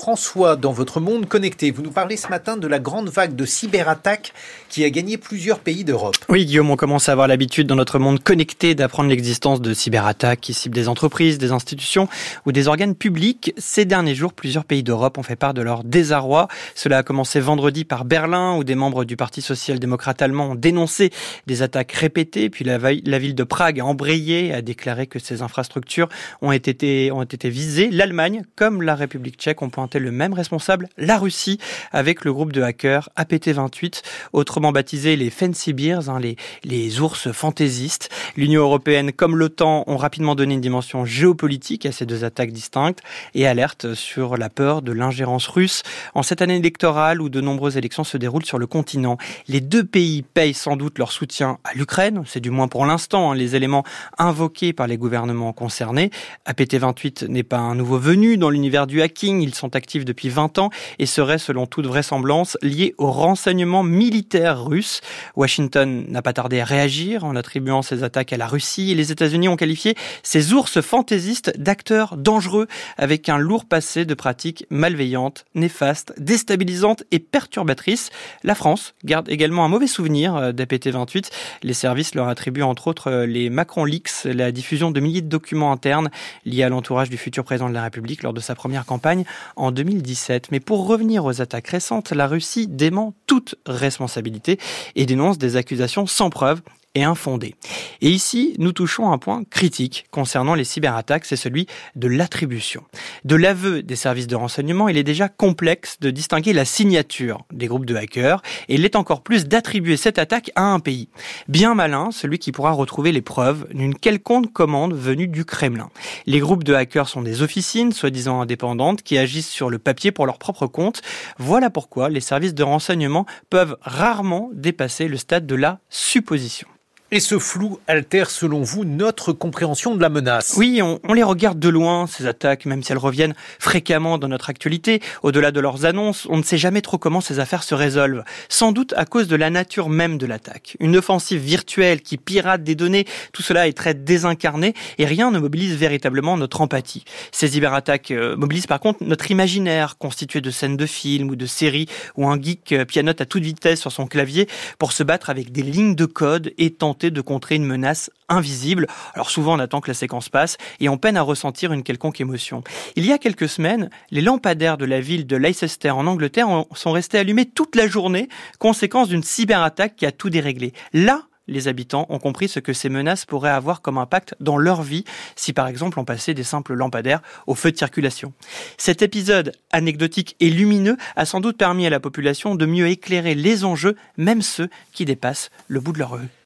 François, dans votre monde connecté, vous nous parlez ce matin de la grande vague de cyberattaques qui a gagné plusieurs pays d'Europe. Oui, Guillaume, on commence à avoir l'habitude dans notre monde connecté d'apprendre l'existence de cyberattaques qui ciblent des entreprises, des institutions ou des organes publics. Ces derniers jours, plusieurs pays d'Europe ont fait part de leur désarroi. Cela a commencé vendredi par Berlin, où des membres du Parti social-démocrate allemand ont dénoncé des attaques répétées. Puis la ville de Prague a embrayé et a déclaré que ces infrastructures ont été visées. L'Allemagne, comme la République tchèque, ont pointé le même responsable, la Russie, avec le groupe de hackers APT28, autrement baptisé les Fancy Bears, les ours fantaisistes. L'Union européenne, comme l'OTAN, ont rapidement donné une dimension géopolitique à ces deux attaques distinctes et alertent sur la peur de l'ingérence russe en cette année électorale où de nombreuses élections se déroulent sur le continent. Les deux pays payent sans doute leur soutien à l'Ukraine, c'est du moins pour l'instant les éléments invoqués par les gouvernements concernés. APT28 n'est pas un nouveau venu dans l'univers du hacking, ils sont actifs depuis 20 ans et seraient selon toute vraisemblance liés au renseignement militaire russe. Washington n'a pas tardé à réagir en attribuant ces attaques à la Russie et les États-Unis ont qualifié ces ours fantaisistes d'acteurs dangereux avec un lourd passé de pratiques malveillantes, néfastes, déstabilisantes et perturbatrices. La France garde également un mauvais souvenir d'APT28. Les services leur attribuent entre autres les Macron Leaks, la diffusion de milliers de documents internes liés à l'entourage du futur président de la République lors de sa première campagne en 2017. Mais pour revenir aux attaques récentes, la Russie dément toute responsabilité et dénonce des accusations sans preuve et infondées. Et ici, nous touchons à un point critique concernant les cyberattaques, c'est celui de l'attribution. De l'aveu des services de renseignement, il est déjà complexe de distinguer la signature des groupes de hackers et il est encore plus d'attribuer cette attaque à un pays. Bien malin, celui qui pourra retrouver les preuves d'une quelconque commande venue du Kremlin. Les groupes de hackers sont des officines, soi-disant indépendantes, qui agissent sur le papier pour leur propre compte. Voilà pourquoi les services de renseignement peuvent rarement dépasser le stade de la supposition. Et ce flou altère, selon vous, notre compréhension de la menace. Oui, on les regarde de loin, ces attaques, même si elles reviennent fréquemment dans notre actualité. Au-delà de leurs annonces, on ne sait jamais trop comment ces affaires se résolvent. Sans doute à cause de la nature même de l'attaque. Une offensive virtuelle qui pirate des données, tout cela est très désincarné et rien ne mobilise véritablement notre empathie. Ces cyberattaques mobilisent par contre notre imaginaire, constitué de scènes de films ou de séries où un geek pianote à toute vitesse sur son clavier pour se battre avec des lignes de code et tenter de contrer une menace invisible. Alors souvent on attend que la séquence passe et on peine à ressentir une quelconque émotion. Il y a quelques semaines, les lampadaires de la ville de Leicester en Angleterre sont restés allumés toute la journée, conséquence d'une cyberattaque qui a tout déréglé. Là, les habitants ont compris ce que ces menaces pourraient avoir comme impact dans leur vie si par exemple on passait des simples lampadaires au feu de circulation. Cet épisode anecdotique et lumineux a sans doute permis à la population de mieux éclairer les enjeux, même ceux qui dépassent le bout de leur rue.